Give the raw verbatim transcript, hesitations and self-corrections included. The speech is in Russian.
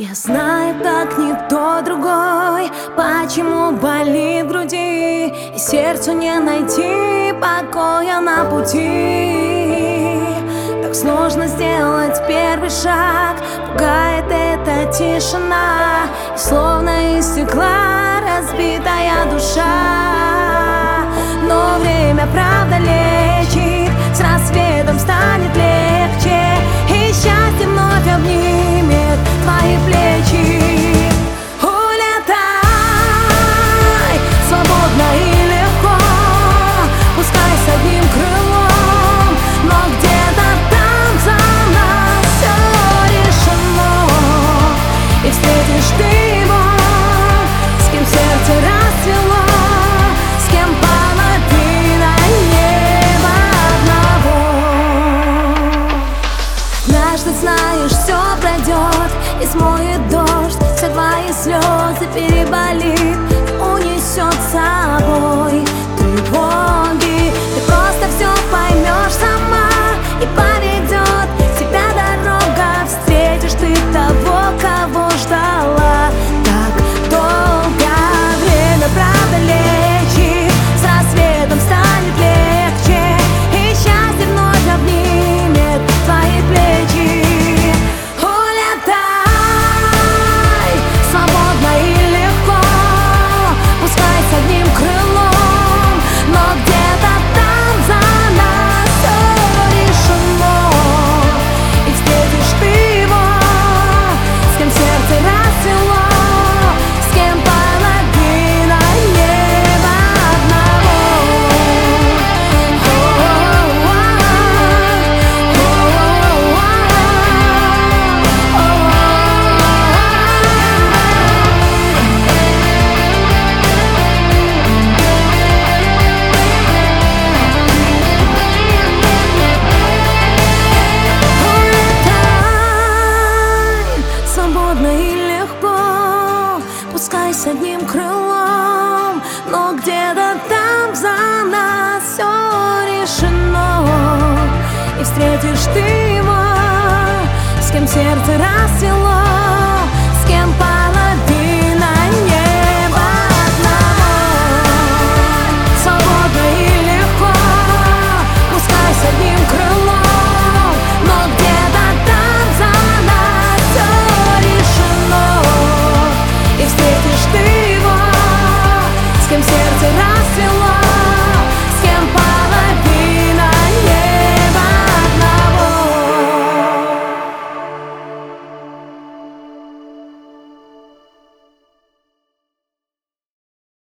Я знаю, так никто другой, почему болит в груди, и сердцу не найти покоя на пути. Так сложно сделать первый шаг, пугает эта тишина, и словно из стекла разбитая душа. Но время правда лечит, с рассветом станет легче, и счастье вновь обнимет твои плечи. Улетай, свободно и легко, пускай с одним крылом, но где-то там за нас все решено, и встретишь ты его, с кем сердце расцвело, с кем половина неба одного. Однажды, знаешь, все пройдет и смоет дождь, все твои слезы переболит, унесет с собой тревоги. Ты просто все поймешь сама, и поведет тебя дорога. Встретишь ты того, кого ждала так долго. Время правда лечит, с рассветом станет легче, и счастье вновь обнимет твои плечи. Пускай с одним крылом, но где-то там за нас все решено, и встретишь ты его, с кем сердце расцвело.